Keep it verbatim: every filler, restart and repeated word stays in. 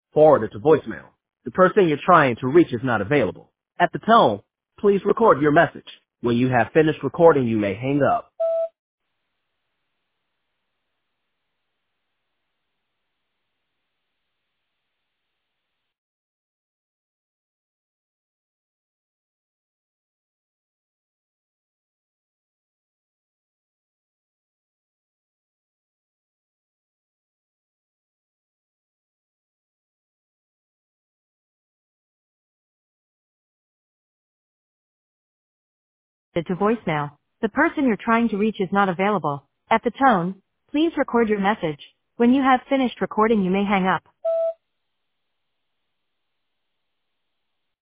Forwarded to voicemail. The person you're trying to reach is not available. At the tone, please record your message. When you have finished recording, you may hang up. To voicemail. The person you're trying to reach is not available. At the tone, please record your message. When you have finished recording, you may hang up.